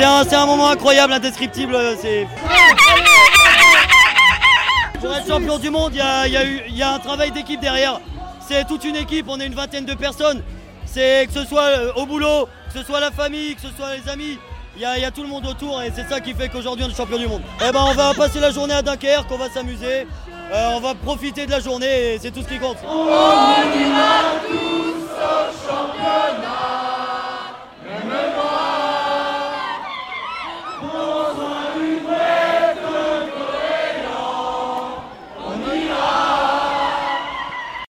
c'est un moment incroyable, indescriptible. Pour être champion du monde, il y a un travail d'équipe derrière. C'est toute une équipe, on est une vingtaine de personnes. C'est que ce soit au boulot, que ce soit la famille, que ce soit les amis. Il y a tout le monde autour et c'est ça qui fait qu'aujourd'hui on est champion du monde. Eh ben on va passer la journée à Dunkerque, on va s'amuser, on va profiter de la journée et c'est tout ce qui compte. On ira tous au champ.